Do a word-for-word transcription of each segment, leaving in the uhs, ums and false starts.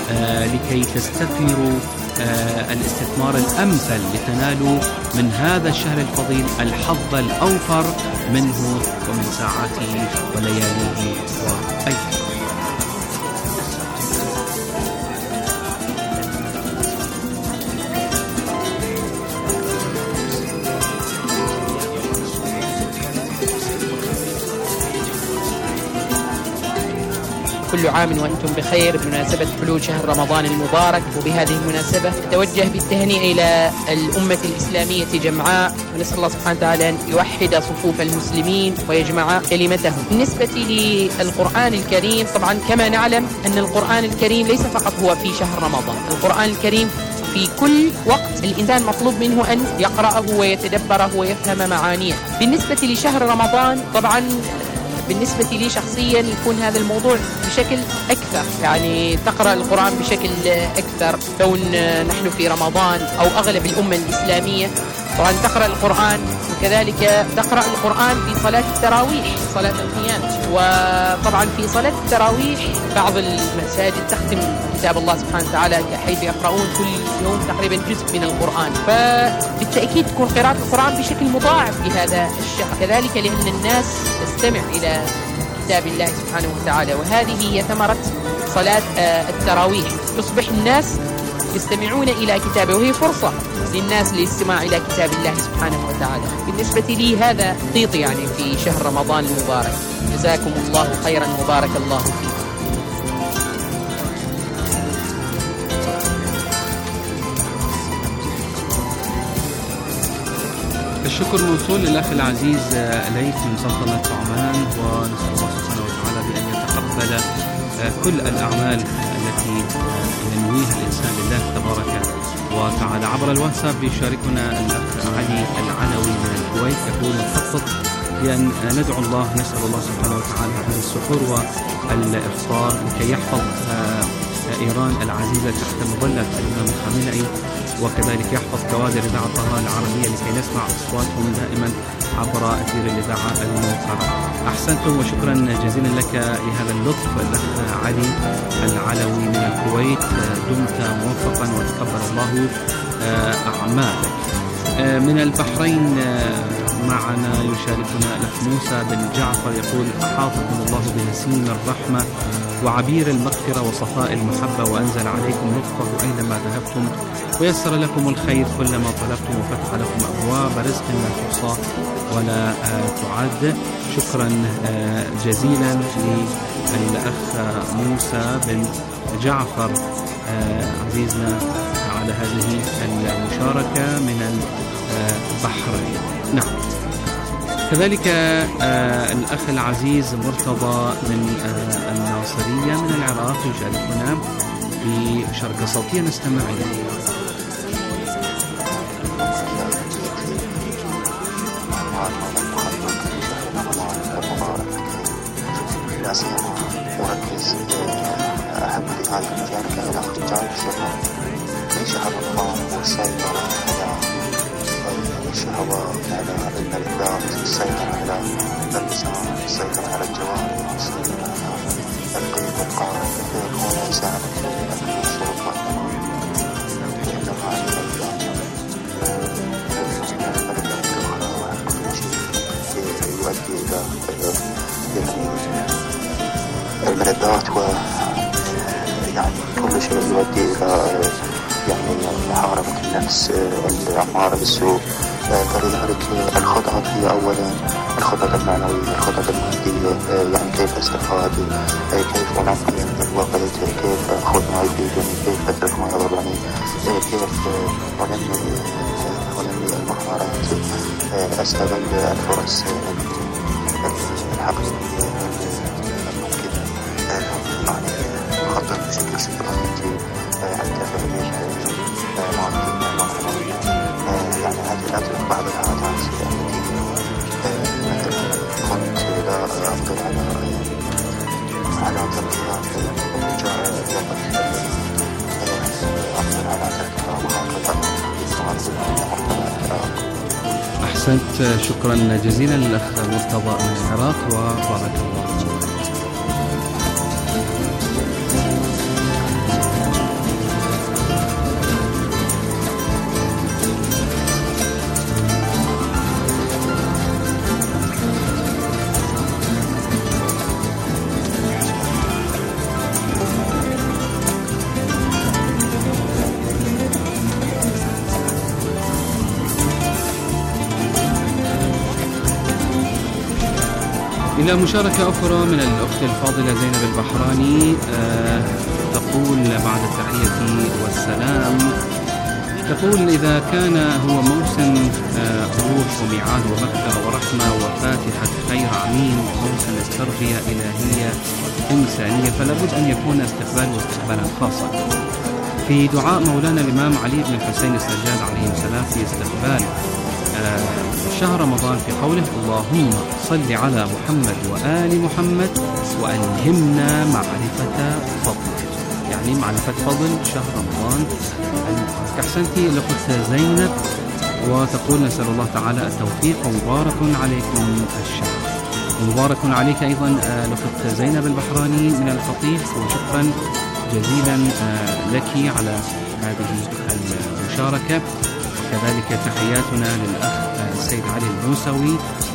لكي تستثمروا الاستثمار الأمثل لتنالوا من هذا الشهر الفضيل الحظ الأوفر منه ومن ساعاته ولياليه وأيامه. كل عام وأنتم بخير بمناسبة حلول شهر رمضان المبارك. وبهذه المناسبة أتوجه بالتهنئة إلى الأمة الإسلامية جمعاء، ونسأل الله سبحانه وتعالى أن يوحد صفوف المسلمين ويجمع كلمتهم. بالنسبة للقرآن الكريم، طبعا كما نعلم أن القرآن الكريم ليس فقط هو في شهر رمضان، القرآن الكريم في كل وقت الإنسان مطلوب منه أن يقرأه ويتدبره ويفهم معانيه. بالنسبة لشهر رمضان طبعا بالنسبة لي شخصيا يكون هذا الموضوع بشكل أكثر، يعني تقرأ القرآن بشكل أكثر كون نحن في رمضان أو أغلب الأمة الإسلامية طبعا تقرأ القرآن، وكذلك تقرأ القرآن في صلاة التراويح صلاة القيام. وطبعا في صلاة التراويح بعض المساجد تختم كتاب الله سبحانه وتعالى حيث يقرؤون كل يوم تقريبا جزء من القرآن، فبالتأكيد تكون قراءة القرآن بشكل مضاعف في هذا الشهر، كذلك لأن الناس تستمع إلى كتاب الله سبحانه وتعالى، وهذه هي ثمرة صلاة التراويح. تصبح الناس يستمعون إلى كتابه، وهي فرصة للناس للاستماع إلى كتاب الله سبحانه وتعالى. بالنسبة لي هذا خطيط يعني في شهر رمضان المبارك. جزاكم الله خيرا وبارك الله فيكم. الشكر موصول للأخ العزيز ليث من سلطنة عمان، ونسأل الله سبحانه وتعالى بأن يتقبل كل الأعمال التي ينويها الإنسان لله تبارك وتعالى. عبر الواتساب يشاركنا الأخ علي العلوي من الكويت، يقول نخطط بأن ندعو الله، نسأل الله سبحانه وتعالى عن السحور والإفطار لكي يحفظ إيران العزيزة تحت مظلة الإمام الخامنئي، وكذلك يحفظ كوادر إذاعة طهران العربية لكي نسمع أصواتهم دائما عبر أثير الإذاعة الموقرة. أحسنتم وشكرا جزيلا لك لهذا اللطف الأخ علي العلوي من الكويت. دمت موفقا وتقبل الله أعمالك. من البحرين معنا يشاركنا الأخ موسى بن جعفر، يقول أحاطكم الله بنسيم الرحمة وعبير المغفرة وصفاء المحبة، وأنزل عليكم لطفه أينما ذهبتم، ويسر لكم الخير كلما طلبتم، وفتح لكم أبواب رزق لا تحصى ولا تعد. شكرا جزيلا للأخ موسى بن جعفر عزيزنا على هذه المشاركة من البحرين. نعم، كذلك آه الأخ العزيز مرتضى من آه الناصرية من العراق يشاركنا بشركة صوتية نستمع إليها. أركز أهم في هذه المشاركة إلى اختيار شهر رمضان والسيطرة على الشهوات، على الملذات، السيطرة على اللسان، السيطرة على الجوارح، السيطرة على القيد والقارب، فيكون الإنسان في الشرب والنوم عندما الملذات الملذات الأخرى وكل شيء يؤدي إلى يعني الملذات و يعني كل شيء يؤدي إلى يعني محاربة النفس الأمارة بالسوء. فلذلك الخطط هي أولا الخطط المعنوية، الخطط المادية، يعني كيف استفاد، كيف أنظم الوقت، كيف أخذ ما يفيدني، كيف أترك ما يضرني، كيف أنمي أنمي المهارات، أستغل الفرص الحقيقية الممكنة، يعني أخطط بشكل استراتيجي حتى تغيير معدلنا المعنوية. يعني هذه الأطلق بعض العادات التي مثلا كنت لا أفضل على على تركها جاء وقت أفضل على تركها وهكذا. أحسنت، شكرا جزيلا للأخ مرتضى من العراق وبارك الله. إلى مشاركة أخرى من الأخت الفاضلة زينب البحراني، أه تقول بعد التحية والسلام، تقول إذا كان هو موسم أه روح وميعاد ومغفرة ورحمة وفاتحة خير عميم، موسم التربية إلهية إنسانية، فلا بد أن يكون استقبال واستقبالا خاصا. في دعاء مولانا الإمام علي بن الحسين السجاد عليه السلام في استقبال آه شهر رمضان في قوله: اللهم صل على محمد وآل محمد وألهمنا معرفة فضل، يعني معرفة فضل شهر رمضان. أحسنتي الأخت زينب، وتقول: نسأل الله تعالى التوفيق ومبارك عليكم الشهر. ومبارك عليك أيضا الأخت زينب البحراني من القطيف، وشكرا جزيلا لك على هذه المشاركة. كذلك تحياتنا للأخ السيد علي الموسوي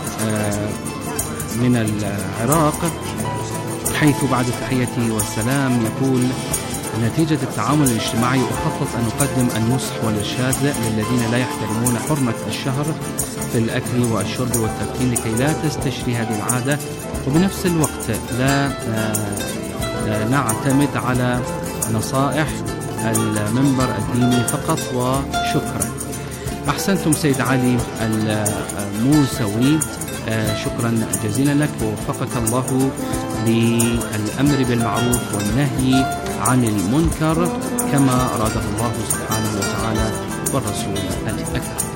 من العراق، حيث بعد التحية والسلام يقول: نتيجة التعامل الاجتماعي أخطط أن أقدم النصح والإرشاد للذين لا يحترمون حرمة الشهر في الأكل والشرب والتدخين لكي لا تستشري هذه العادة، وبنفس الوقت لا نعتمد على نصائح المنبر الديني فقط، وشكرا. أحسنتم سيد علي الموسوي، شكرا جزيلا لك، ووفقك الله للأمر بالمعروف والنهي عن المنكر كما أراده الله سبحانه وتعالى والرسول الأكرم.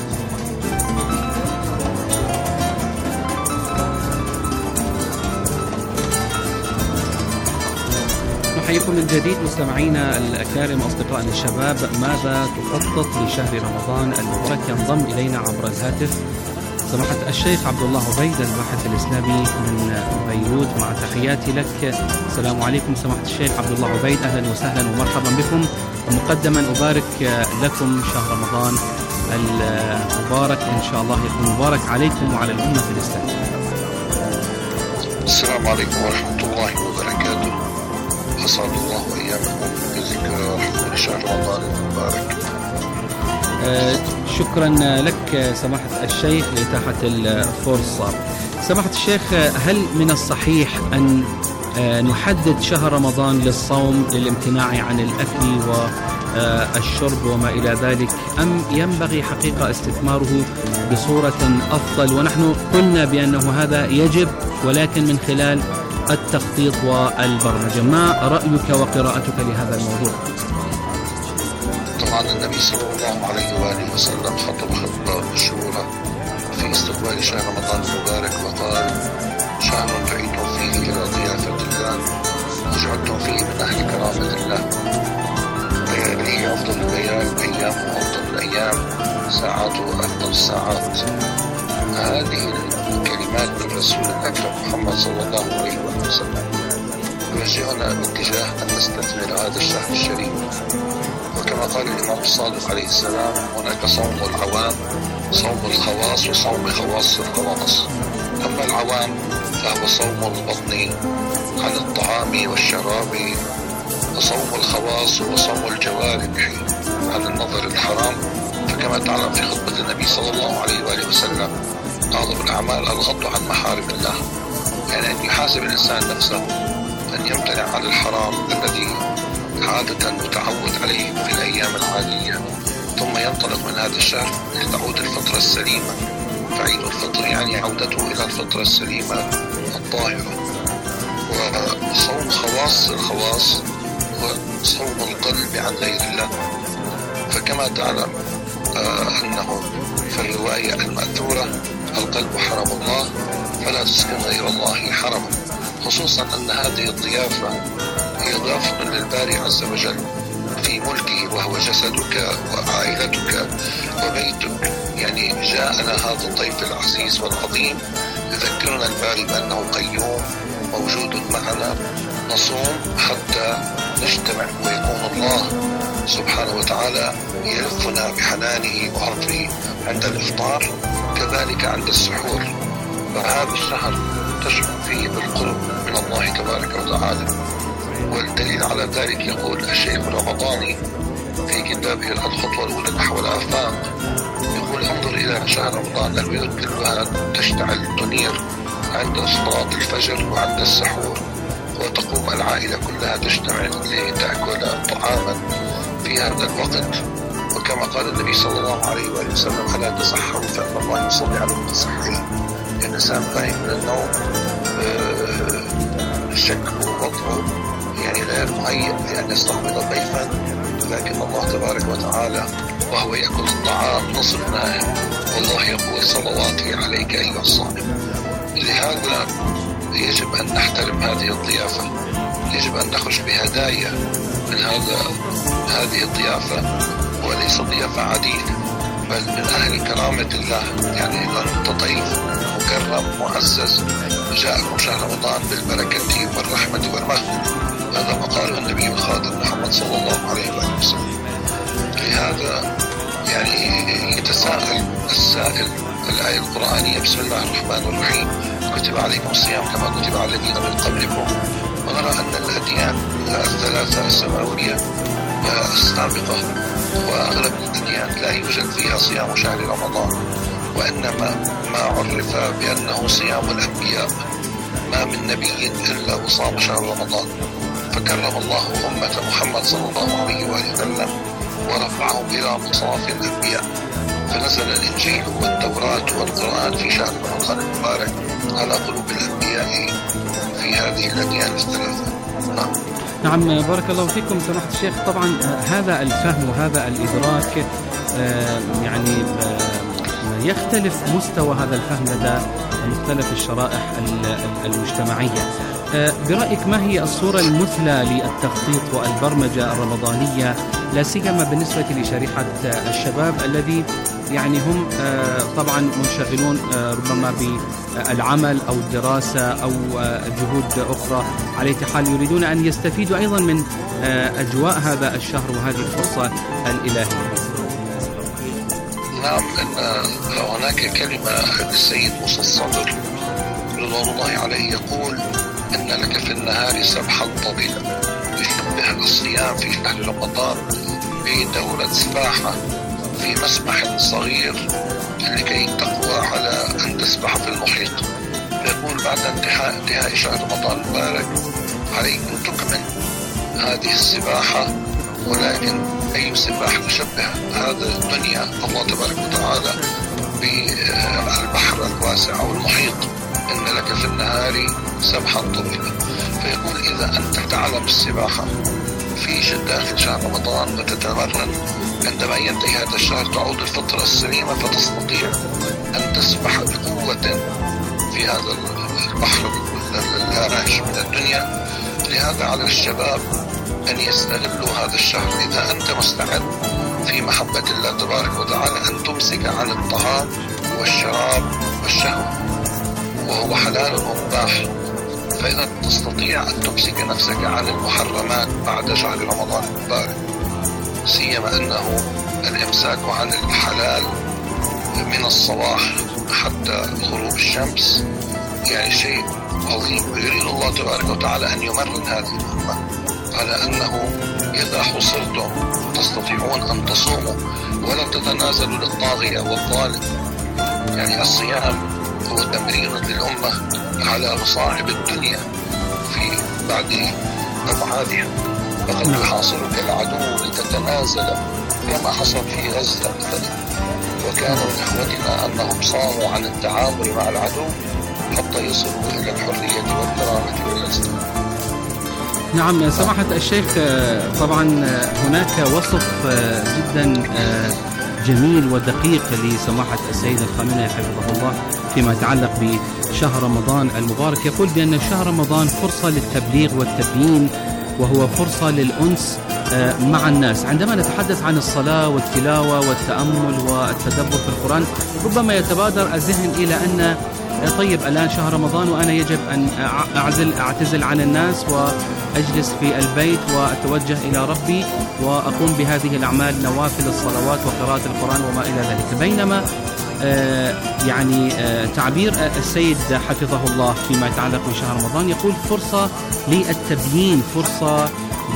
نحييكم من جديد مستمعينا الأكارم أصدقائنا الشباب. ماذا تخطط لشهر رمضان المبارك؟ ينضم إلينا عبر الهاتف سماحة الشيخ عبد الله عبيد الباحث الإسلامي من بيروت، مع تحياتي لك. السلام عليكم سماحة الشيخ عبد الله عبيد، أهلا وسهلا ومرحبا بكم. ومقدما أبارك لكم شهر رمضان المبارك، إن شاء الله يكون مبارك عليكم وعلى الأمة الإسلامية. السلام عليكم ورحمة الله وبركاته. أسعد الله أيامكم بذكر رحمة شهر رمضان المبارك. آه شكرا لك سماحة الشيخ لإتاحة الفرصة. سماحة الشيخ، هل من الصحيح أن آه نحدد شهر رمضان للصوم للامتناع عن الأكل والشرب وما إلى ذلك، أم ينبغي حقيقة استثماره بصورة أفضل؟ ونحن قلنا بأنه هذا يجب، ولكن من خلال التخطيط والبرمجة. ما رأيك وقراءتك لهذا الموضوع؟ طبعا النبي صلى الله عليه وآله وسلم خطب خطبة مشهورة في استقبال شهر رمضان المبارك وقال: شهر دعيتم فيه إلى ضيافة الله وجعلتم فيه من أهل كرامة الله، لياليه أفضل الليال، أيامه أفضل الأيام، ساعاته أفضل الساعات. هذه الكلمات من الرسول الأكرم محمد صلى الله عليه وسلم توجهنا باتجاه أن نستثمر هذا الشهر الشريف. وكما قال الإمام الصادق عليه السلام: هناك صوم العوام، صوم الخواص، وصوم خواص الخواص. أما العوام فهو صوم البطن عن الطعام والشراب، وصوم الخواص هو صوم الجوارح عن النظر الحرام. فكما تعلم في خطبة النبي صلى الله عليه وآله وسلم: أعظم الأعمال الغض عن محارم الله، يعني أن يحاسب الإنسان نفسه أن يمتنع عن الحرام الذي عادة متعود عليه في الأيام العادية، ثم ينطلق من هذا الشهر لتعود الفطرة السليمة. فعيد الفطر يعني عودته إلى الفطرة السليمة الطاهرة. وصوم خواص الخواص هو صوم القلب عن غير الله. فكما تعلم آه أنه في الرواية المأثورة: القلب حرم الله فلا تسكن غير الله حرما، خصوصا أن هذه الضيافة هي ضيافة للباري عز وجل في ملكه، وهو جسدك وعائلتك وبيتك. يعني جاءنا هذا الضيف العزيز والعظيم يذكرنا الباري بأنه قيوم موجود معنا. نصوم حتى نجتمع ويكون الله سبحانه وتعالى يلفنا بحنانه وعطفه عند الإفطار، كذلك عند السحور. فهذا الشهر تشعر فيه بالقرب من الله تبارك وتعالى. والدليل على ذلك يقول الشيخ الرمضاني في كتابه الخطوة الأولى نحو الآفاق، يقول: انظر إلى شهر رمضان، البيوت كلها تشتعل تنير عند صلاة الفجر وعند السحور، وتقوم العائلة كلها تجتمع لتأكل طعاما في هذا الوقت. وكما قال النبي صلى الله عليه وآله وسلم: ألا تسحروا فإن الله يصلي على المتسحرين. الإنسان قائم من النوم شكله ووضعه يعني غير مهيئ لأن يستقبل ضيفا، لكن الله تبارك وتعالى وهو يأكل الطعام نصف نائم، والله يقول: صلواتي عليك أيها الصائم. لهذا يجب أن نحترم هذه الضيافة، يجب أن نخرج بهدايا من هذا هذه الضيافة، وليس ضيافة عادية بل من أهل كرامة الله. يعني إذا أنت ضيف مكرم معزز جاءكم شهر رمضان بالبركة والرحمة والمغفرة، هذا ما قاله النبي الخادم محمد صلى الله عليه وآله وسلم. لهذا يعني يتساءل السائل الآية القرآنية: بسم الله الرحمن الرحيم، كتب عليكم الصيام كما كتب على الذين من قبلكم. ونرى أن الأديان الثلاثة السماوية السابقة وأغلب الأديان لا يوجد فيها صيام شهر رمضان، وإنما ما عرف بأنه صيام الأنبياء. ما من نبي إلا وصام شهر رمضان، فكرم الله أمة محمد صلى الله عليه وآله وسلم ورفعهم إلى مصاف الأنبياء، فنزل الإنجيل والتوراة والقرآن في شهر رمضان المبارك على قلوب الأنبياء في هذه الأديان الثلاثة. نعم. نعم، بارك الله فيكم سماحة الشيخ. طبعا هذا الفهم وهذا الإدراك يعني يختلف مستوى هذا الفهم لدى مختلف الشرائح المجتمعية. برأيك ما هي الصورة المثلى للتخطيط والبرمجة الرمضانية، لا سيما بالنسبة لشريحة الشباب الذي يعني هم طبعا منشغلون ربما بالعمل أو الدراسة أو جهود أخرى، على حال يريدون أن يستفيدوا أيضا من أجواء هذا الشهر وهذه الفرصة الإلهية؟ نعم، أن هناك كلمة للسيد موسى الصدر رضوان الله عليه يقول: إن لك في النهار سبحا طويلا. يشبه الصيام في شهر رمضان بدورة سباحة في مسبح صغير لكي تقوى على أن تسبح في المحيط. يقول: بعد انتهاء انتهاء شهر رمضان المبارك عليك أن تكمل هذه السباحة، ولكن أي سباحة تشبه هذا الدنيا الله تبارك وتعالى بالبحر الواسع أو المحيط. إن لك في النهار سبحا طويلا. فيقول: إذا أنت تعلم السباحة في داخل شهر رمضان وتتمرن، عندما ينتهي هذا الشهر تعود الفطرة السليمة فتستطيع أن تسبح بقوة في هذا البحر الهائج من الدنيا. لهذا على الشباب أن يستغلوا هذا الشهر. إذا أنت مستعد في محبة الله تبارك وتعالى أن تمسك عن الطعام والشراب والشهوة وهو حلال ومباح، فإذا تستطيع أن تمسك نفسك عن المحرمات بعد شهر رمضان المبارك، سيما أنه الإمساك عن الحلال من الصباح حتى غروب الشمس يعني شيء عظيم. يريد الله تبارك وتعالى أن يمرن هذه الأمة على أنه إذا حصرتم تستطيعون أن تصوموا ولا تتنازلوا للطاغية والظالم. يعني الصيام هو تمرين للأمة على مصاعب الدنيا في بعد أبعادها. فقد يحاصرك العدو لتتنازل كما حصل في غزة مثلا، وكان من إخوتنا أنهم صاموا عن التعامل مع العدو حتى يصلوا إلى الحرية والكرامة والعزة. نعم سماحة الشيخ، طبعا هناك وصف جدا جميل ودقيق لسماحة السيد الخامنئي حفظه الله فيما يتعلق بشهر رمضان المبارك. يقول بأن شهر رمضان فرصة للتبليغ والتبيين، وهو فرصة للأنس مع الناس. عندما نتحدث عن الصلاة والتلاوة والتأمل والتدبر في القرآن، ربما يتبادر الذهن إلى أن طيب الآن شهر رمضان وأنا يجب أن أعزل أعتزل عن الناس وأجلس في البيت وأتوجه إلى ربي وأقوم بهذه الأعمال، نوافل الصلوات وقراءة القرآن وما إلى ذلك. بينما آه يعني آه تعبير السيد حفظه الله فيما يتعلق بشهر رمضان يقول فرصة للتبيين، فرصة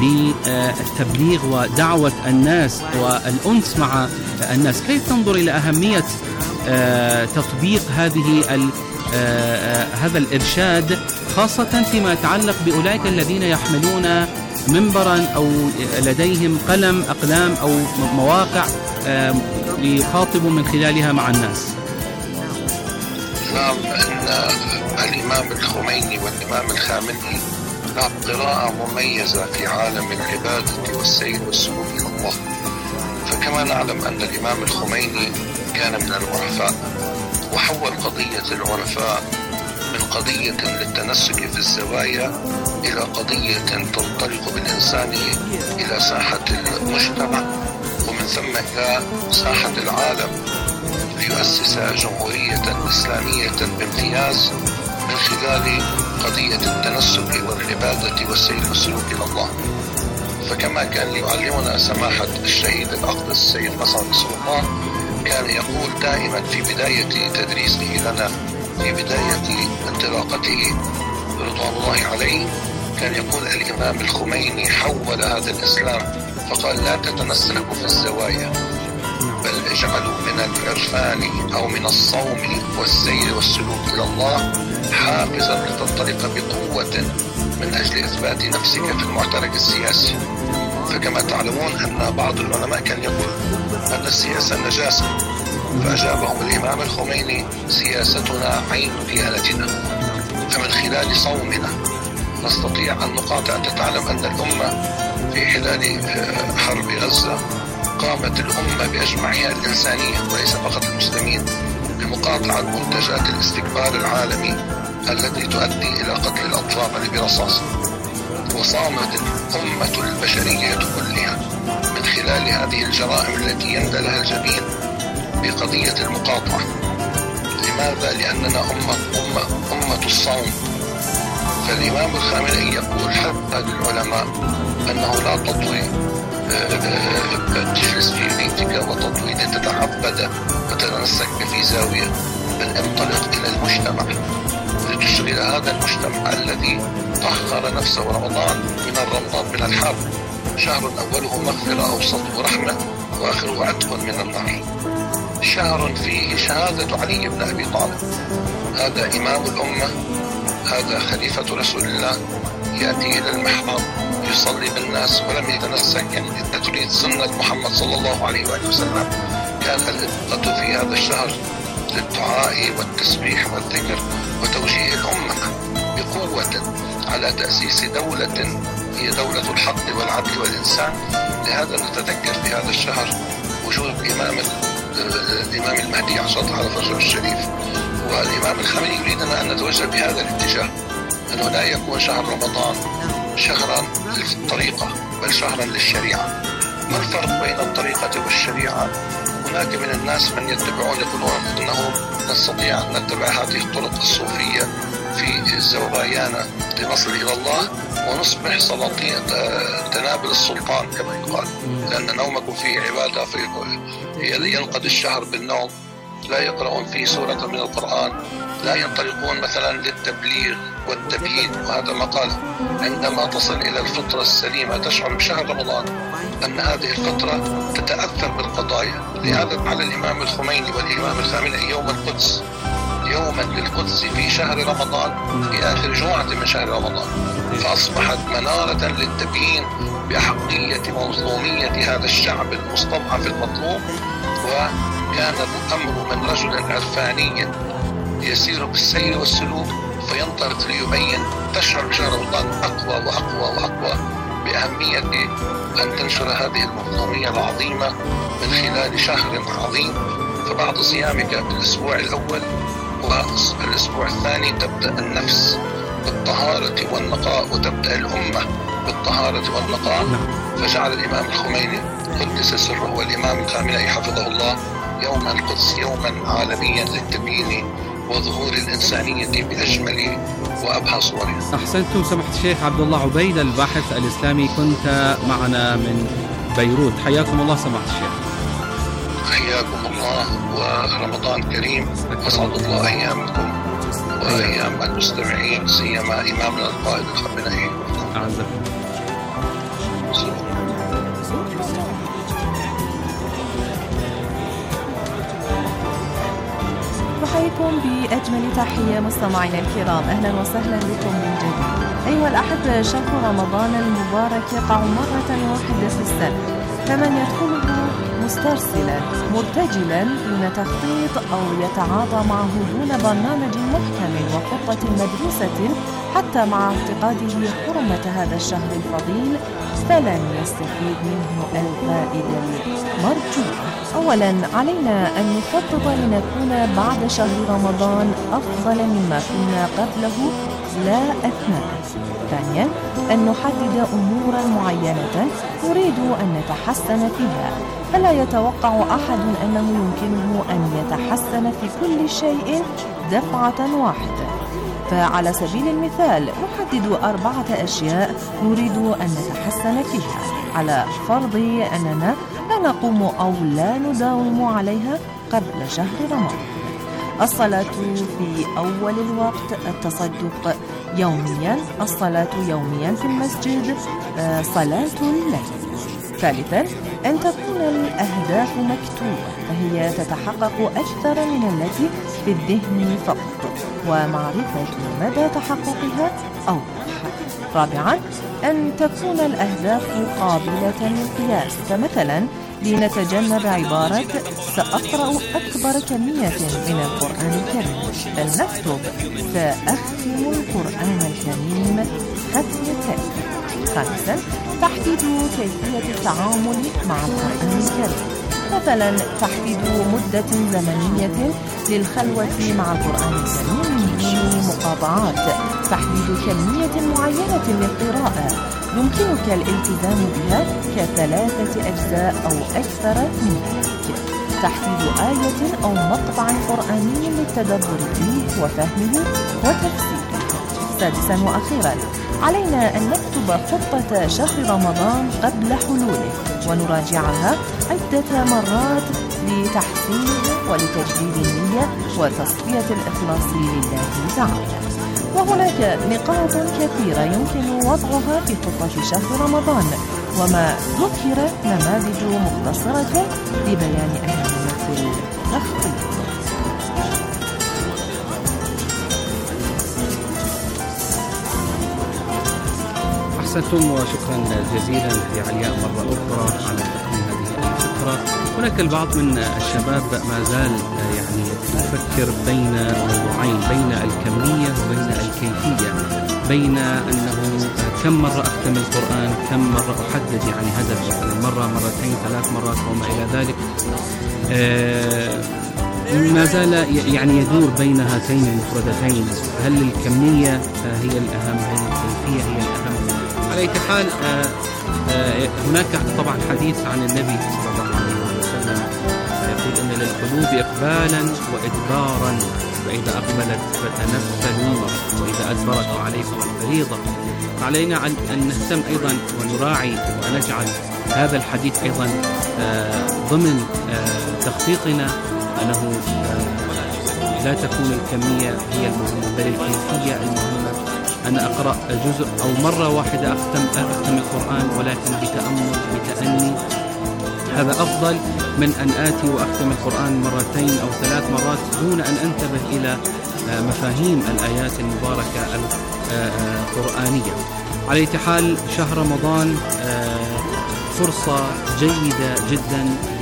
للتبليغ ودعوة الناس والأنس مع الناس. كيف تنظر إلى أهمية آه تطبيق هذه هذا الإرشاد، خاصة فيما يتعلق بأولئك الذين يحملون منبرا أو لديهم قلم أقلام أو مواقع ليخاطبوا من خلالها مع الناس؟ نعم، أن الإمام الخميني والإمام الخامنئي لهم قراءة مميزة في عالم العبادة والسير والسلوك إلى الله. فكما نعلم أن الإمام الخميني كان من العرفاء، وحول قضية العرفاء من قضية للتنسك في الزوايا إلى قضية تنطلق بالإنسان إلى ساحة المجتمع، ومن ثم إلى ساحة العالم، ليؤسس جمهورية إسلامية بامتياز من خلال قضية التنسك والعبادة والسير والسلوك إلى الله. فكما كان يعلمنا سماحة الشهيد الأقدس السيد نصر الله، كان يقول دائما في بداية تدريسه لنا، في بداية انطلاقته رضوان الله عليه، كان يقول الإمام الخميني حول هذا الإسلام فقال: لا تتنسكوا في الزوايا، بل اجعلوا من العرفان أو من الصوم والسير والسلوك إلى الله حافزا لتنطلق بقوة من أجل إثبات نفسك في المعترك السياسي. فكما تعلمون أن بعض العلماء كان يقول أن السياسة نجاسة، فأجابهم الإمام الخميني: سياستنا عين ديانتنا، فمن خلال صومنا نستطيع أن نقاطع. أنت تعلم أن الأمة في خلال حرب غزة قامت الأمة بأجمعها الإنسانية وليس فقط المسلمين بمقاطعة منتجات الاستكبار العالمي التي تؤدي إلى قتل الأطفال برصاص، وصامت الأمة البشرية كلها من خلال هذه الجرائم التي يندى لها الجبين بقضية المقاطعة. لماذا؟ لأننا أمة أمة أمة الصوم. فالإمام الخامنئي يقول حتى للعلماء أنه لا تطوي تجلس في بيتك وتطوي لتتعبد وتتنسك في زاوية، بل انطلق إلى المجتمع لتشغل هذا المجتمع الذي طهر نفسه. رمضان من الرمضان من الحرب، شهر أوله مغفرة أوسطه رحمة وآخره عتق من النار، شهر فيه شهادة علي بن أبي طالب، هذا إمام الأمة، هذا خليفة رسول الله، يأتي إلى المحراب يصلي بالناس ولم يتنسك. يعني إذا تريد سنة محمد صلى الله عليه وآله وسلم، كان الإبقة في هذا الشهر للدعاء والتسبيح والذكر وتوجيه الأمة بقوة على تأسيس دولة هي دولة الحق والعدل والإنسان. لهذا نتذكر في هذا الشهر وجود الإمام الإمام المهدي عصر على فرجه الشريف، والإمام الخامنئي يريدنا أن نتوجه بهذا الاتجاه، أنه لا يكون شهر رمضان شهرا للطريقة بل شهرا للشريعة. ما الفرق بين الطريقة والشريعة؟ هناك من الناس من يتبعون يقولون أنه نستطيع أن نتبع هذه الطرق الصوفية في زوايانا لنصل إلى الله ونصبح سلاطين تنابل السلطان كما يقال، لأن نومكم فيه عبادة، هي ينقضي الشهر بالنوم، لا يقرؤون فيه سورة من القرآن، لا ينطلقون مثلا للتبليغ والتبيين. وهذا ما قال: عندما تصل إلى الفطرة السليمة تشعر بشهر رمضان أن هذه الفطرة تتأثر بالقضايا. لهذا على الإمام الخميني والإمام الخامنئي يوم القدس، يوما للقدس في شهر رمضان في آخر جمعة من شهر رمضان، فأصبحت منارة للتبيين بأحقية منظومية هذا الشعب المستضعف المظلوم. وكان الأمر من رجل عرفاني يسير بالسير والسلوك فينطلق ليبين. تشعر بشهر رمضان أقوى وأقوى وأقوى بأهمية أن تنشر هذه المنظومية العظيمة من خلال شهر عظيم. فبعد صيامك بالأسبوع الأول والأسبوع الثاني تبدأ النفس بالطهارة والنقاء، وتبدأ الأمة بالطهارة والنقاء. فجعل الإمام الخميني قدس سره والإمام الخامنئي حفظه الله يوم القدس يوما عالميا للتبيين وظهور الإنسانية بأجمل وأبهى صوره. أحسنتم سماحة الشيخ عبد الله عبيد الباحث الإسلامي، كنت معنا من بيروت، حياكم الله سماحة الشيخ. حياكم الله ورمضان كريم، أسعد الله أيامكم وأيام المستمعين، سيما إمامنا القائد الخامنئي. أعزكم. بحيث لكم بأجمل تحية مستمعينا الكرام، أهلا وسهلا بكم من جديد. أيها الأحبة، شهر رمضان المبارك يقع مرة واحدة في السنة، فمن يدخله مسترسلا مرتجلا دون تخطيط أو يتعاطى معه دون برنامج محكم وخطة مدروسة حتى مع اعتقاده حرمة هذا الشهر الفضيل فلن يستفيد منه الفائدة المرجوة. أولا، علينا أن نخطط لنكون بعد شهر رمضان أفضل مما كنا قبله لا أثناء. ثانيا، أن نحدد أمورا معينة نريد أن نتحسن فيها، فلا يتوقع أحد أنه يمكنه أن يتحسن في كل شيء دفعة واحدة. فعلى سبيل المثال نحدد أربعة أشياء نريد أن نتحسن فيها، على فرض أننا لا نقوم أو لا نداوم عليها قبل شهر رمضان. الصلاة في أول الوقت، التصدق يوميا، الصلاة يوميا في المسجد، صلاة الليل. ثالثا، أن تكون الأهداف مكتوبة فهي تتحقق أكثر من التي في الذهن فقط، ومعرفة مدى تحققها أوضح. رابعا، أن تكون الأهداف قابلة للقياس، فمثلا لنتجنب عبارة سأقرأ أكبر كمية من القرآن الكريم، بل نكتب سأختم القرآن الكريم ختمتين. خامسا، تحديد كيفية التعامل مع القرآن الكريم، مثلا تحديد مدة زمنية للخلوة مع القرآن الكريم من دون مقاطعات، تحديد كمية معينة للقراءة يمكنك الالتزام بها كثلاثة أجزاء أو أكثر من ذلك، تحديد آية أو مقطع قرآني للتدبر فيه وفهمه وتفسيره. سادسا وأخيرا، علينا أن نكتب خطة شهر رمضان قبل حلوله ونراجعها عدة مرات لتحسينها ولتجديد النية وتصفية الإخلاص لله تعالى. وهناك نقاط كثيرة يمكن وضعها في خطة شهر رمضان، وما ذكر نماذج مختصرة لبيان أهمية التخطيط. أحسنتم وشكرا جزيلا لعلياء مرة أخرى على تقديم هذه الفكرة. هناك البعض من الشباب ما زال يعني يفكر بين موضوعين، بين الكمية وبين الكيفية، بين أنه كم مرة أختم القرآن، كم مرة أحدد يعني هدف، مثلا مرة مرتين ثلاث مرات وما إلى ذلك. ما زال يعني يدور بين هاتين المفردتين، هل الكمية هي الأهم، هل الكيفية هي الأهم؟ على أي حال هناك طبعا حديث عن النبي صلى الله عليه وسلم يقول إن للقلوب إقبالا وإدبارا، فإذا أقبلت فتنفلوا وإذا أدبرت عليكم الفريضة. علينا أن نهتم أيضا ونراعي ونجعل هذا الحديث أيضا ضمن تخطيطنا، أنه لا تكون الكمية هي المهمة بل الكيفية المهمة. أنا أقرأ جزء أو مرة واحدة أختم, أختم القرآن، ولكن بتأمل بتأني، هذا أفضل من أن آتي وأختم القرآن مرتين أو ثلاث مرات دون أن أنتبه إلى مفاهيم الآيات المباركة القرآنية. على أي حال شهر رمضان فرصة جيدة جدا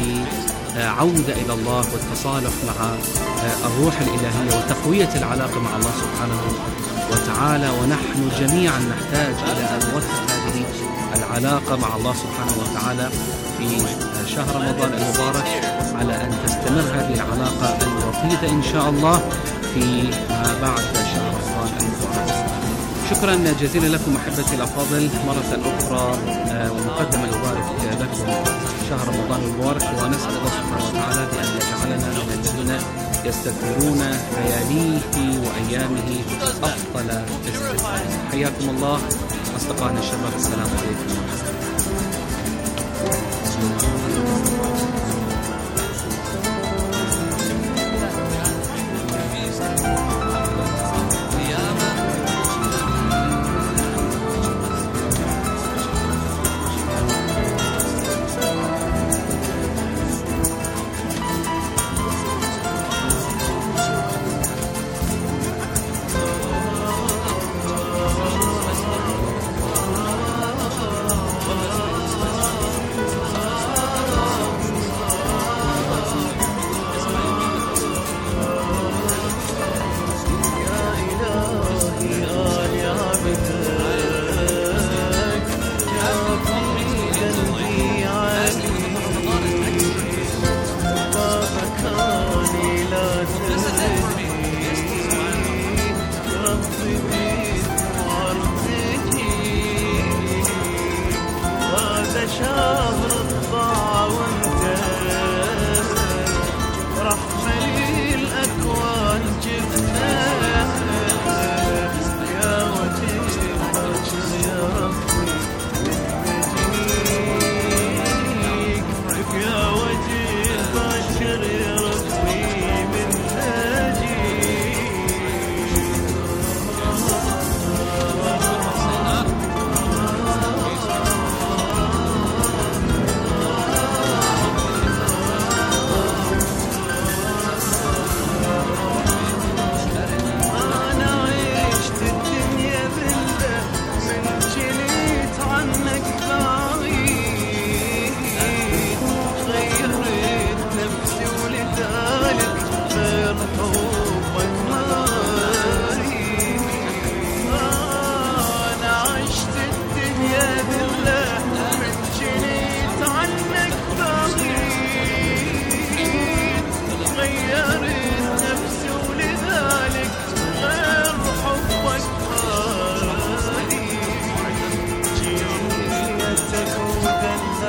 لعودة إلى الله والتصالح مع الروح الإلهية وتقوية العلاقة مع الله سبحانه وتعالى، ونحن جميعا نحتاج إلى أن نوثق هذه العلاقة مع الله سبحانه وتعالى في شهر رمضان المبارك، على أن تستمر هذه العلاقة الوطيدة إن شاء الله في ما بعد شهر رمضان المبارك. شكرا جزيلا لكم أحبتي الأفاضل مرة أخرى، ومقدما نبارك لكم شهر رمضان المبارك، ونسأل الله سبحانه وتعالى بأن يجعلنا من الذين يستثمرون لياليه وأيامه أفضل استثمار. حياكم الله أصدقائنا الشباب، السلام عليكم ورحمة الله.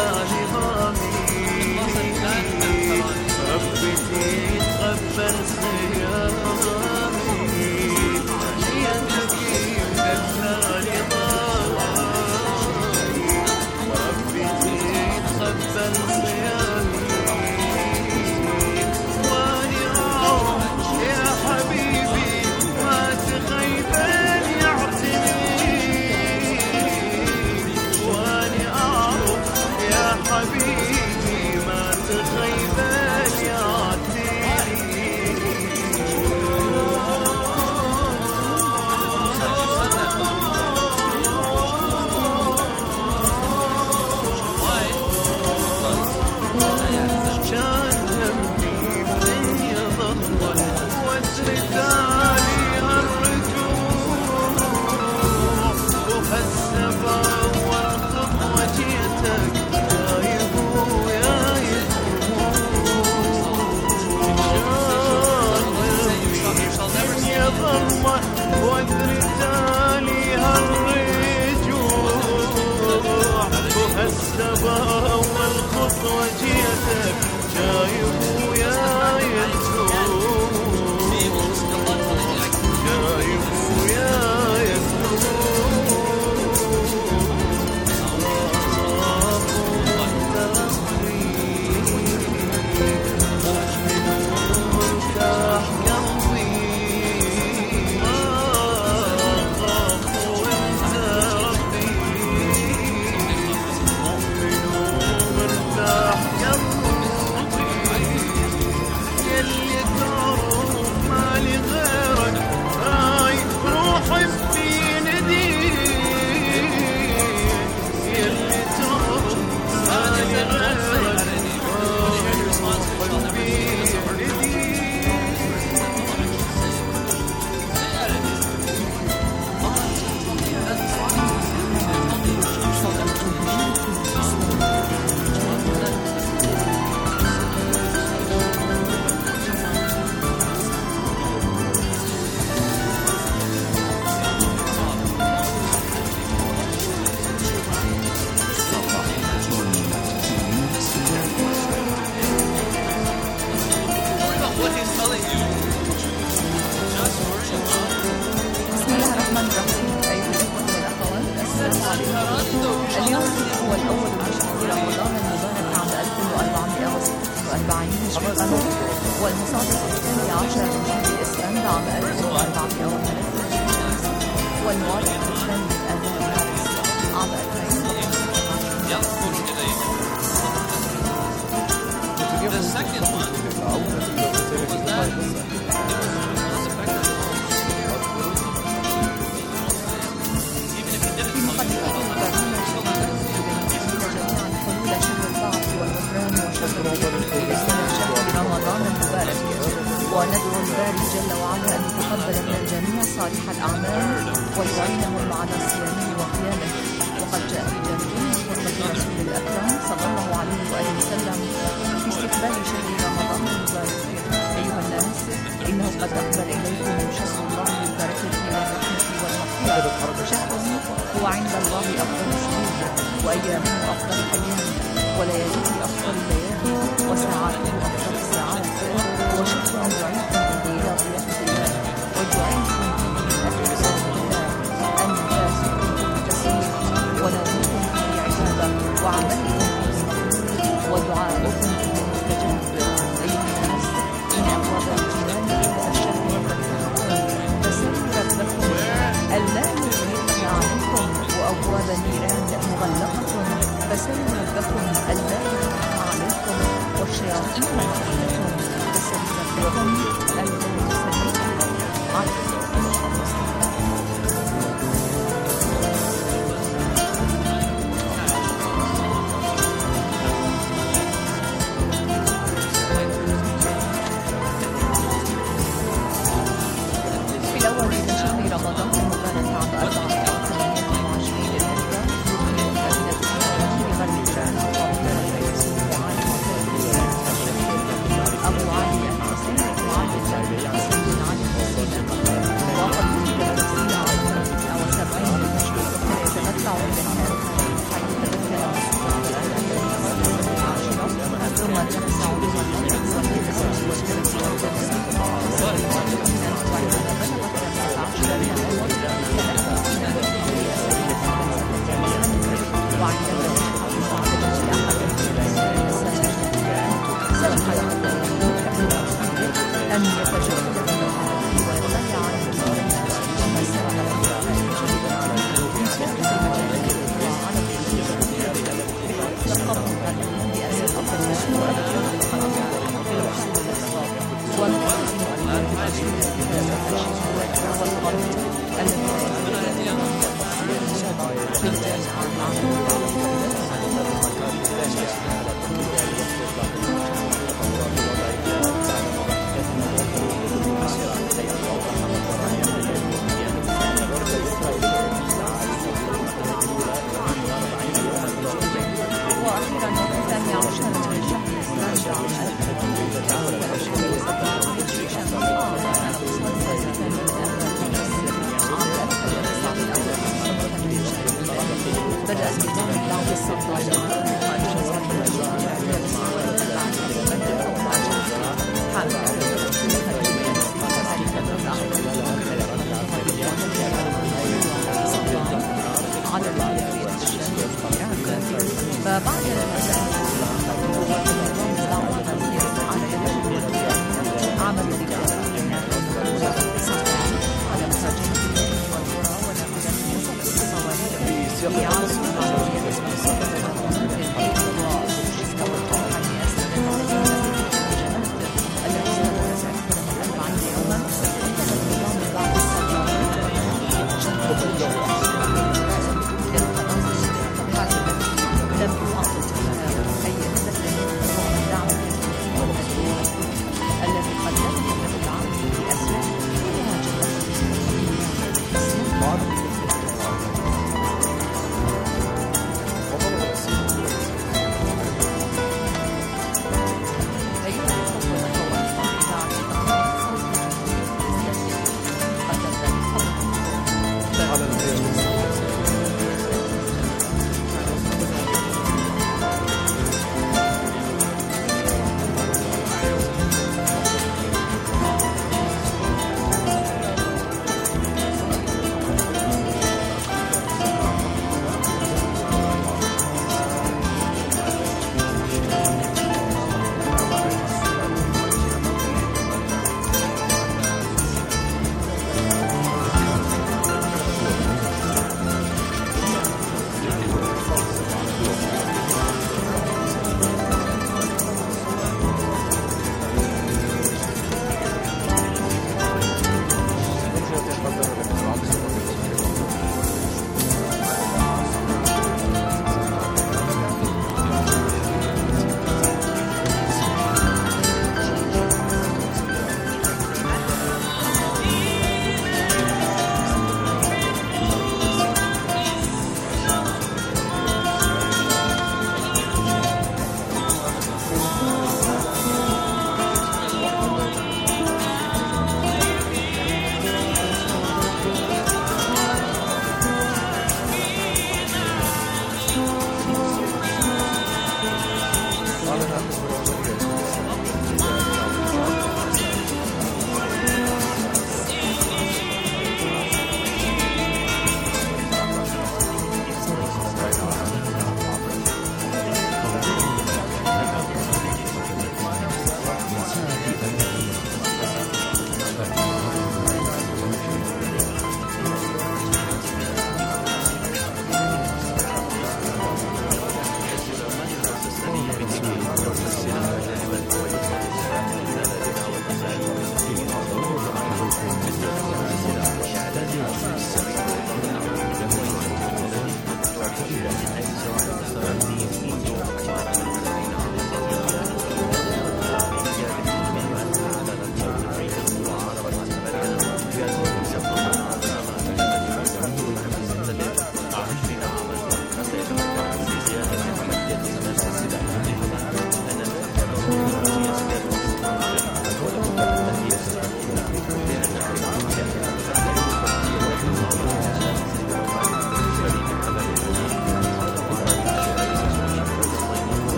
والشياطين والشياطين بسبب ربكم المرسلين عليكم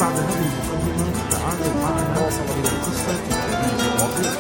وبعد هذه المقدمة تعالوا معنا إلى قصة التاريخ الوطني.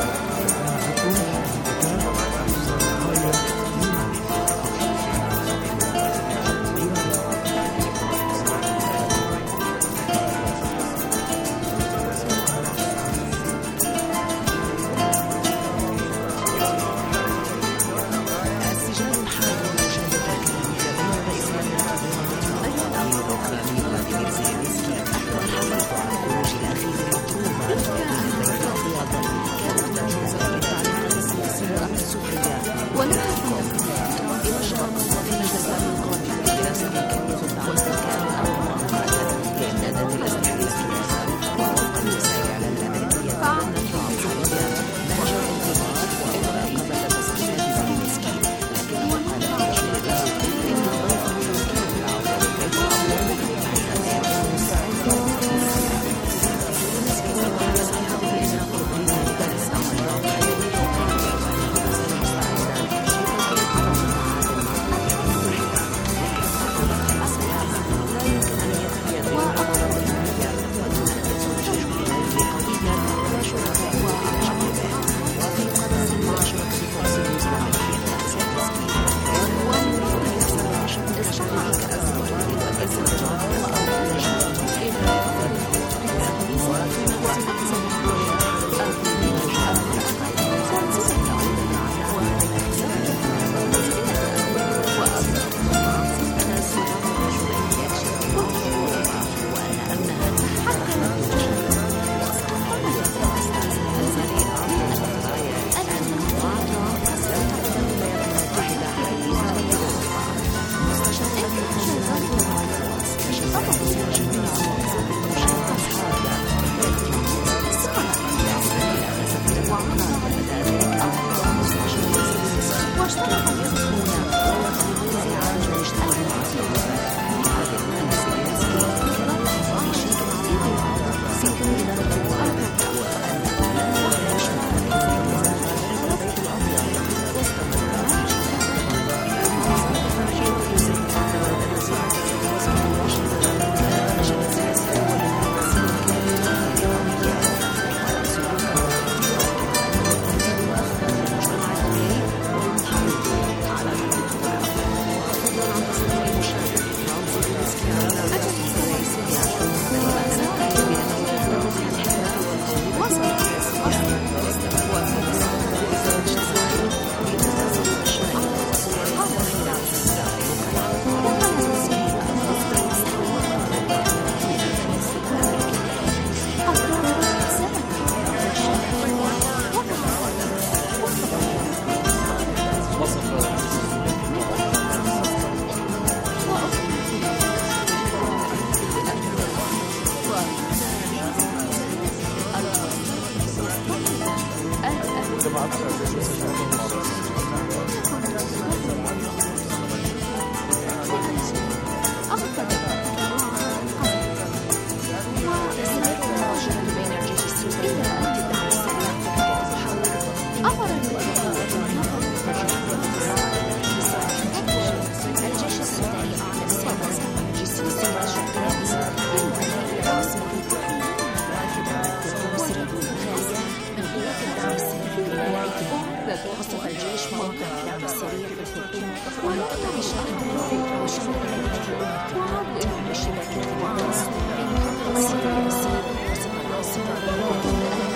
وصف الجيش موقع الدعم السريع للحكومة وانتقل الشأن الدولي وشمل مدينة وإنهم الشبكة الوطنية السورية وسير الوزير وسط العاصمة وكل أهل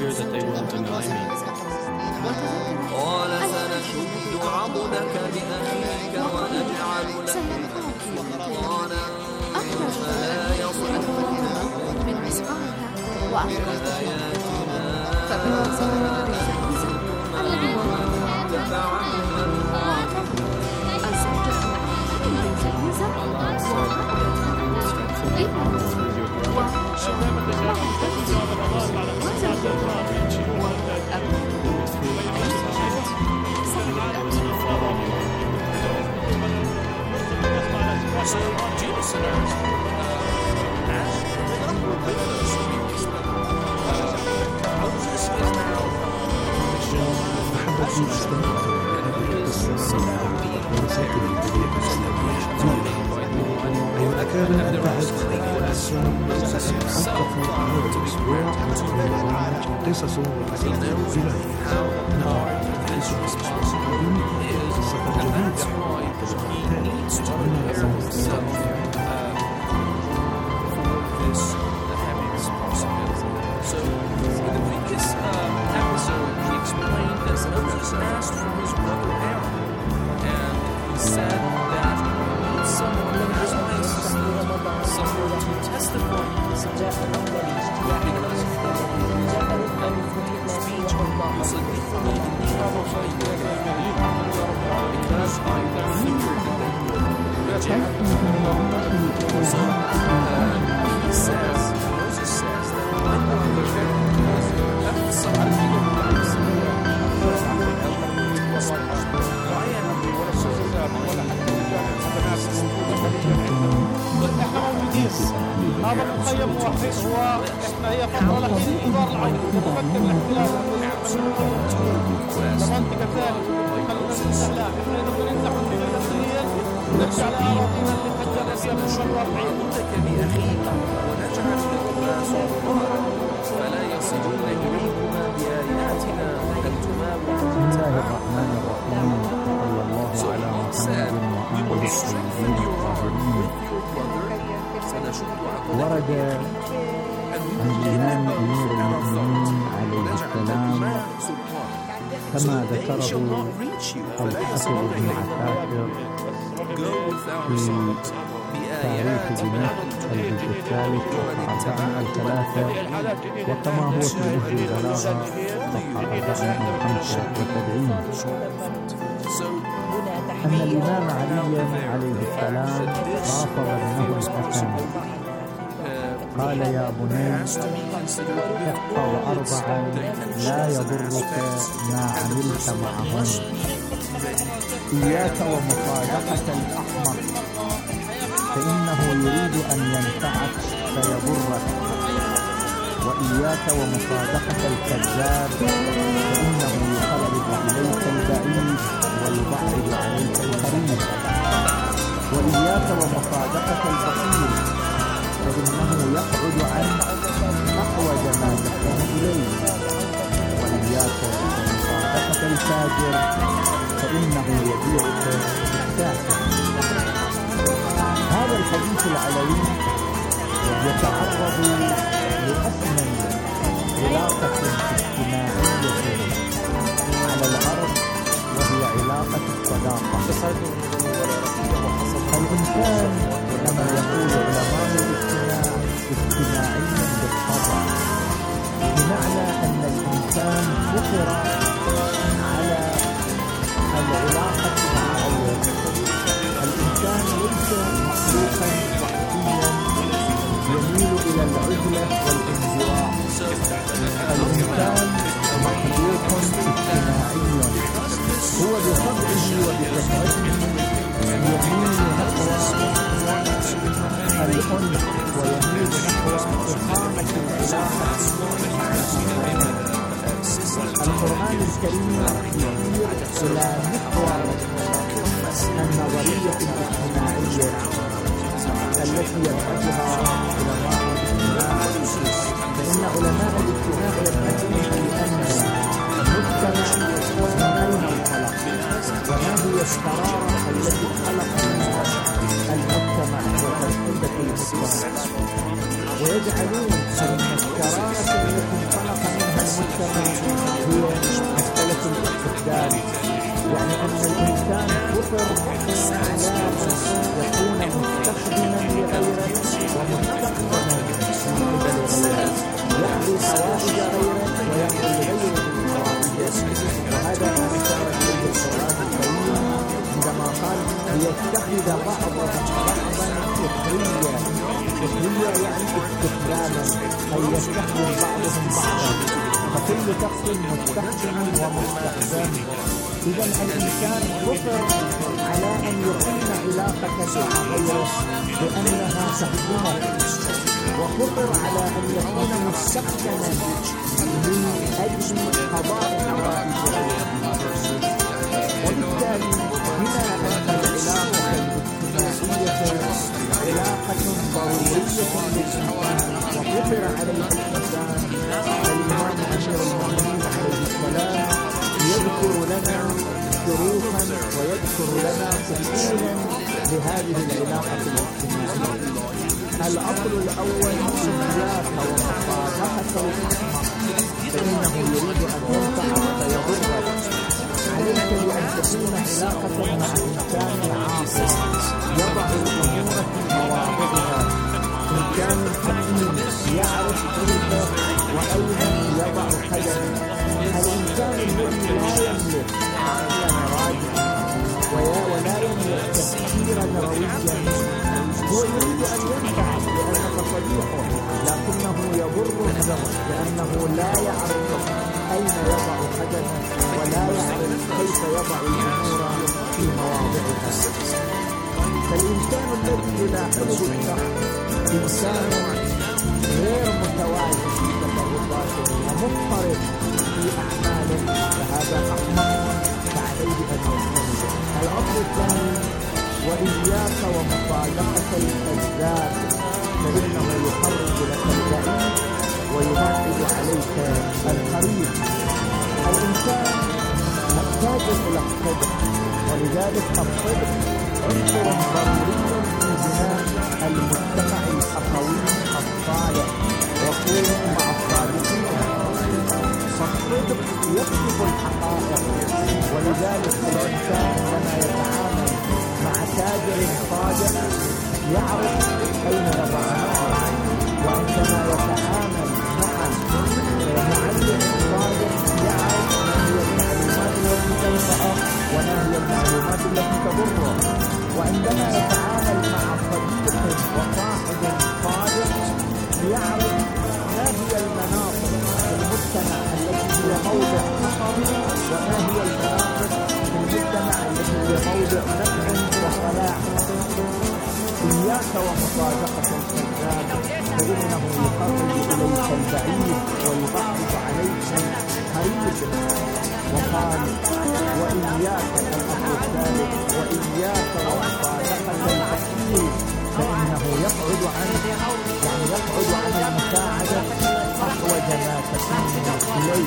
fear that they will deny me. قال سنشد عضدك بأخيك ونجعل لك سلطانا فلا يصلون من عصاها وأخذتها فبرزها الذي تبعها الزوجة الزوجة So Jesus and ours, Moses is now قصص So in the previous uh, episode, we explained that Moses asked for his brother Aaron, and he said that someone in his place, someone to testify because speech was a different because I figured that he would reject. So uh, he says, Moses says that when the left side of the place, هذا المخيم هو احنا هي فتره لكن انظار العين تفكر الاختلاف المنطقه الثالثه خلينا نستهلاك احنا نقدر ننزح من الفلسطينيين ونرجع لاراضينا اللي حجرنا فيها من اثنين وأربعين باخيك ونجعل لكما سلطانا فلا يصلون اليكما باياتنا انتما بسم الله الرحمن الرحيم صلى الله على محمد وآله الطيبين الطاهرين. ورد عن الإمام أمير المؤمنين عليه السلام كما ذكره الحافظ ابن عساكر في تاريخ دمشق الجزء الثالث صفحة الثلاثة، وكما هو في نهج البلاغة صفحة أربعة وخمسة وسبعين، أن الإمام علي عليه السلام خاطب ابنه الحسن قال: يا بني، احفظ أربعا لا يضرك ما عملت معهن، إياك ومصادقة الأحمق فإنه يريد أن ينفعك فيضرك، وإياك ومصادقة الكذاب فإنه يقرب إليك البعيد ويبعد عليك القريب، وإياك ومصادقة البخيل فإنه يقعد عنك أحوج ما تكون إليه، وإياك ومصادقة الفاجر فإنه يبيعك بالساحر. هذا الحديث العلوي يتعرض لأثمن علاقة اجتماعية على الأرض، وهي علاقة الصداقة. الإنسان كما يقول علماء الاجتماع اجتماعي بالطبع، بمعنى أن الإنسان فطر على العلاقة مع غيره. الإنسان ليس مخلوقا وحديا يميل إلى العزلة والانزواء، الإنسان مخلوق اجتماعي، هو بطبعه وبطبيعته يميل نحو الأنس ويميل نحو إقامة العلاقة مع الآخرين. القرآن الكريم يشير إلى محور النظرية الاجتماعية التي يبحثها علماء الاجتماع، فإن علماء الاجتماع يبحثون في أن المجتمع من أين انخلق، وما هي الشرارة التي خلق منها المجتمع وتركيبة المجتمع، ويجعلون أن الشرارة التي انخلق منها المجتمع يعني أن الإنسان فطر على أن يكون مستخدما لغيره ومستخدما من قبل غيره، يقضي حوائج غيره ويقضي لغيره حوائجه. وهذا ما أشار إليه القرآن الكريم عندما قال ليتخذ بعضهم بعضا سخريا. سخريا يعني استخداما، أي يستخدم بعضهم بعضا، فكل شخص مستخدم ومستخدم. إذا الإنسان فطر على أن يقيم علاقة مع غيره بأنها تخدمه، وفطر على أن يكون مستخدما من أجل قضاء حوائج غيره. وبالتالي بما أن العلاقة الاجتماعية علاقة ضرورية للإنسان وفطر عليها الإنسان، الإمام أمير المؤمنين عليه السلام يذكر لنا شروطا ويذكر لنا تفصيلا لهذه العلاقة الاجتماعية. الأصل الأول إياك ومصالحة الأحمق، فإنه يريد أن ينفعك فيضرك. عليك بأن تكون علاقة مع إنسان عاقل يضع الأمور في مواضعها، إنسان حكيم يعرف كيف وأين يضع قدمه. الإنسان الذي لا يملك عقلا راجعا ولا يملك تفكيرا رويا هو يريد أن ينفعك لأنك صديقه، لكنه يضرك لأنه لا يعرف أين يضع قدمه ولا يعرف كيف يضع الأمور في مواضعها. فالإنسان الذي يلاحظه الشخص إنسان غير متوازن في تصرفاته ومضطرب في أعماله، فهذا أحمق فعليه أن يجتنبه. الأصل الثاني وإياك ومصالحة الكذاب، فإنه يخرج لك البعيد ويبعد عليك القريب. الإنسان محتاج إلى الصدق، ولذلك الصدق عنصر ضروري في بناء المجتمع الأخوي الصالح، وكونوا مع الصادقين. فالصدق يكشف الحقائق، ولذلك الإنسان لما يتعامل مع تاجر صادق يعرف أين يضع نفسه، وعندما يتعامل مع معلم صادق يعرف ما هي المعلومات التي تنفعه وما هي المعلومات التي تضره. وعندما يتعامل مع صديق وصاحب صادق يعرف ما هي المناطق في المجتمع التي هي موضع خطر وما هي المناطق في المجتمع التي هي موضع نفع وصلاح. إياك ومصادقة الكذاب، فإنه يقرب إليك البعيد ويبعد عليك القريب. وقال وإياك الأمر الثالث وإياك ومصادقة الفقير، فإنه يقعد عنك، يعني يقعد عن المساعدة أحوج ما تكون إليه.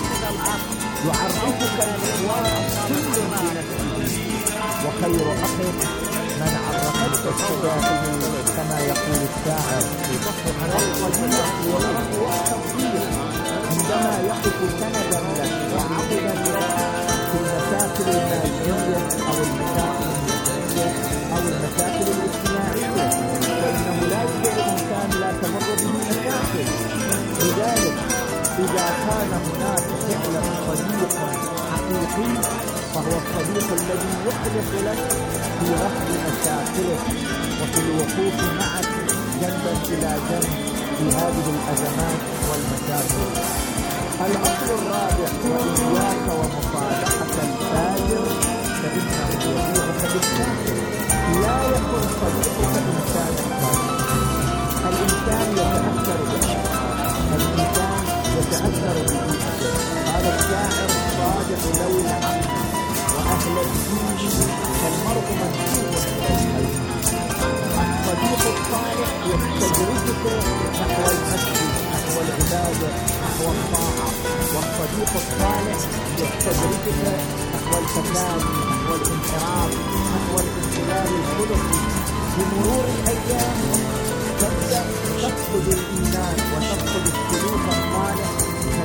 يعرفك الإخوان كل بنفسه، وخير أخ من عرفته الشباب كما يقول الشاعر. الصديق والأخوة التوفيق عندما يقف سندا لك وعضدا لك في المشاكل المالية أو المشاكل النفسية أو المشاكل الاجتماعية، فإنه لا يوجد إنسان لا تمر به مشاكل. لذلك إذا كان هناك فعلا صديق حقيقي فهو الصديق الذي يخلص لك في رفع مشاكلك وفي الوقوف معك جنبا إلى جنب في هذه الأزمات والمشاكل. الأصل الرابع وإياك ومصالحة الفاجر، فإنه يبيعك بالكافر. لا يكن صديقك إنسانا فاجرا. الإنسان يتأثر بالأشخاص، الإنسان يتأثر ببيئته. قال الشاعر الصادق لو العقل وأهل الدين فالمرء منسوب إليه. الصديق الصالح يستدرجك نحو المسجد، نحو العبادة، نحو الطاعة. والصديق الصالح يستدرجك نحو الفساد، نحو الانحراف، نحو الانحلال الخلقي. بمرور الأيام تبدأ تفقد الإيمان وتفقد السلوك الصالح نتيجة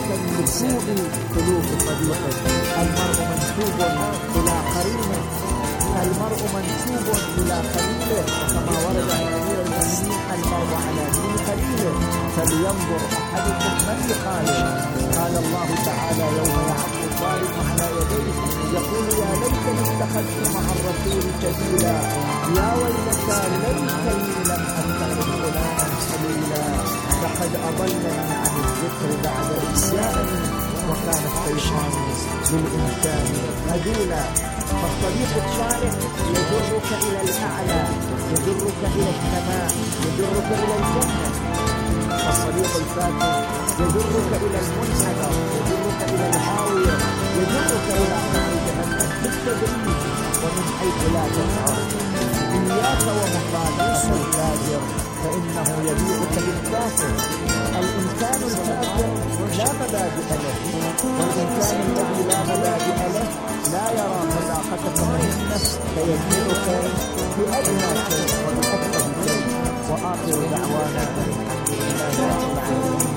لسوء سلوك صديقه. المرء منسوب إلى قرينه، المرء منسوب إلى خليله، كما ورد عن أمير المؤمنين المرء على دين خليله، فلينظر أحدكم من يخالف. قال الله تعالى يوم يعض الظالم على يديه يقول يا ليتني اتخذت مع الرسول سبيلا، يا ويلتى ليتني لم اتخذ فلانا خليلا، لقد اضلني عن الذكر بعد إذ جاءني وكان الشيطان للانسان خذولا. فالصديق الصالح يجرك الى الاعلى، يجرك الى السماء، يجرك الى الجنه. الصديق الفاسد يجرك الى المنحدر، يجرك الى الهاويه، يجرك الى نار جهنم بالتدريج ومن حيث لا تشعر. اياك ومخالفه الفاجر فانه يبيعك بالكافر. الانسان الكافر لا مبادئ له، والانسان الذي لا مبادئ له لا يرى صداقتك مهمه فيجملك بادنى شيء وبأكثر شيء. واخر دعوانا الحمد لله رب العالمين.